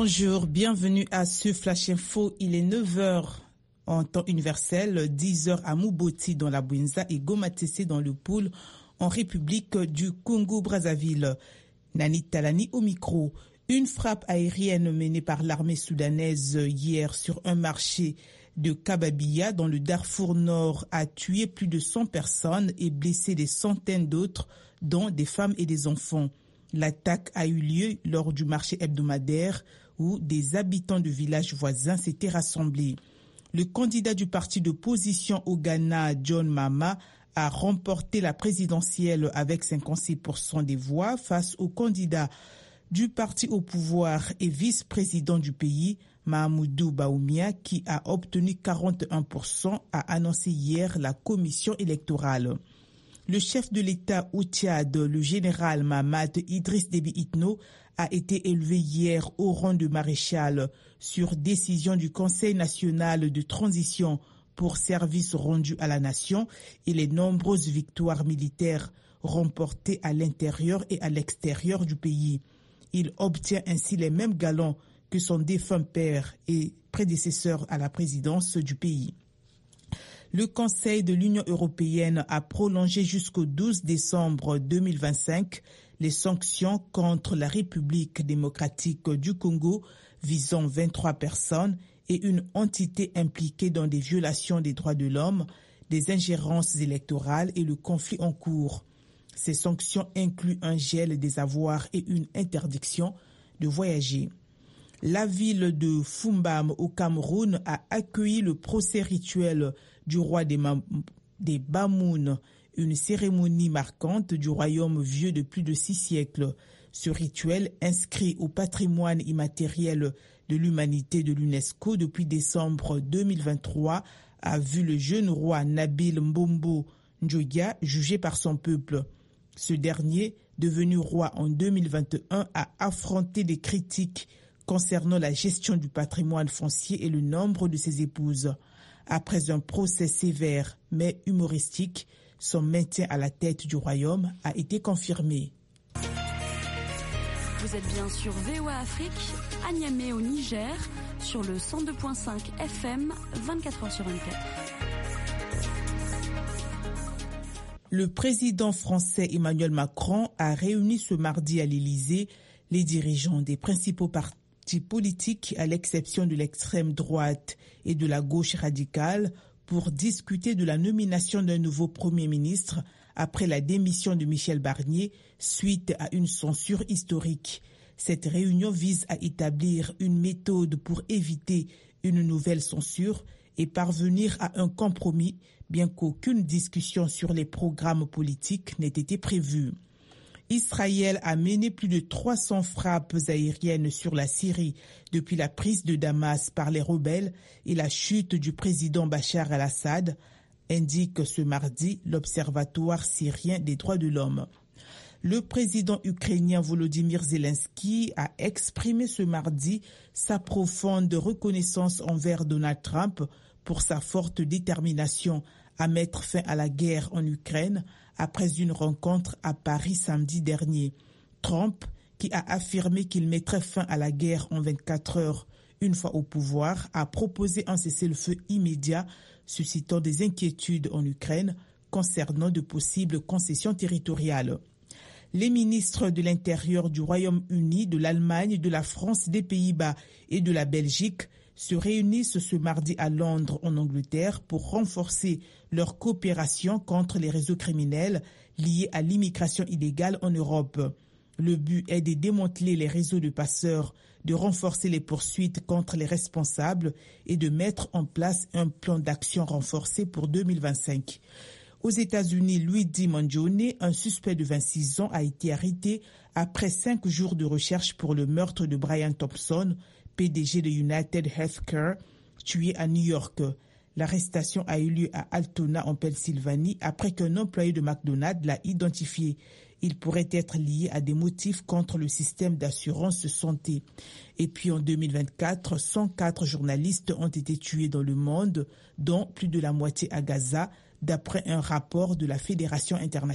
Bonjour, bienvenue à ce Flash Info. Il est 9h en temps universel, 10h à Muboti dans la Bouinza et Gomatese dans le Poul en République du Congo-Brazzaville. Nani Talani au micro. Une frappe aérienne menée par l'armée soudanaise hier sur un marché de Kababia dans le Darfour Nord a tué plus de 100 personnes et blessé des centaines d'autres, dont des femmes et des enfants. L'attaque a eu lieu lors du marché hebdomadaire où des habitants de villages voisins s'étaient rassemblés. Le candidat du parti d'opposition au Ghana, John Mahama, a remporté la présidentielle avec 56% des voix face au candidat du parti au pouvoir et vice-président du pays, Mahamoudou Baoumia, qui a obtenu 41%, a annoncé hier la commission électorale. Le chef de l'État au Tchad, le général Mahamad Idriss Déby Itno, a été élevé hier au rang de maréchal sur décision du Conseil national de transition pour services rendus à la nation et les nombreuses victoires militaires remportées à l'intérieur et à l'extérieur du pays. Il obtient ainsi les mêmes galons que son défunt père et prédécesseur à la présidence du pays. Le Conseil de l'Union européenne a prolongé jusqu'au 12 décembre 2025 les sanctions contre la République démocratique du Congo visant 23 personnes et une entité impliquée dans des violations des droits de l'homme, des ingérences électorales et le conflit en cours. Ces sanctions incluent un gel des avoirs et une interdiction de voyager. La ville de Fumbam au Cameroun a accueilli le procès rituel du roi des Bamoun, une cérémonie marquante du royaume vieux de plus de 6 siècles. Ce rituel, inscrit au patrimoine immatériel de l'humanité de l'UNESCO depuis décembre 2023, a vu le jeune roi Nabil Mbombo Ndjoya jugé par son peuple. Ce dernier, devenu roi en 2021, a affronté des critiques concernant la gestion du patrimoine foncier et le nombre de ses épouses. Après un procès sévère mais humoristique, son maintien à la tête du royaume a été confirmé. Vous êtes bien sur VOA Afrique, à Niamey au Niger, sur le 102.5 FM, 24h sur 24. Le président français Emmanuel Macron a réuni ce mardi à l'Élysée les dirigeants des principaux partis politiques, à l'exception de l'extrême droite et de la gauche radicale, pour discuter de la nomination d'un nouveau Premier ministre après la démission de Michel Barnier suite à une censure historique. Cette réunion vise à établir une méthode pour éviter une nouvelle censure et parvenir à un compromis, bien qu'aucune discussion sur les programmes politiques n'ait été prévue. Israël a mené plus de 300 frappes aériennes sur la Syrie depuis la prise de Damas par les rebelles et la chute du président Bachar al-Assad, indique ce mardi l'Observatoire syrien des droits de l'homme. Le président ukrainien Volodymyr Zelensky a exprimé ce mardi sa profonde reconnaissance envers Donald Trump pour sa forte détermination à mettre fin à la guerre en Ukraine après une rencontre à Paris samedi dernier. Trump, qui a affirmé qu'il mettrait fin à la guerre en 24 heures une fois au pouvoir, a proposé un cessez-le-feu immédiat, suscitant des inquiétudes en Ukraine concernant de possibles concessions territoriales. Les ministres de l'Intérieur du Royaume-Uni, de l'Allemagne, de la France, des Pays-Bas et de la Belgique se réunissent ce mardi à Londres, en Angleterre, pour renforcer leur coopération contre les réseaux criminels liés à l'immigration illégale en Europe. Le but est de démanteler les réseaux de passeurs, de renforcer les poursuites contre les responsables et de mettre en place un plan d'action renforcé pour 2025. Aux États-Unis, Luigi Mangione, un suspect de 26 ans, a été arrêté après 5 jours de recherche pour le meurtre de Brian Thompson, PDG de United Healthcare, tué à New York. L'arrestation a eu lieu à Altona, en Pennsylvanie, après qu'un employé de McDonald's l'a identifié. Il pourrait être lié à des motifs contre le système d'assurance santé. Et puis en 2024, 104 journalistes ont été tués dans le monde, dont plus de la moitié à Gaza, d'après un rapport de la Fédération internationale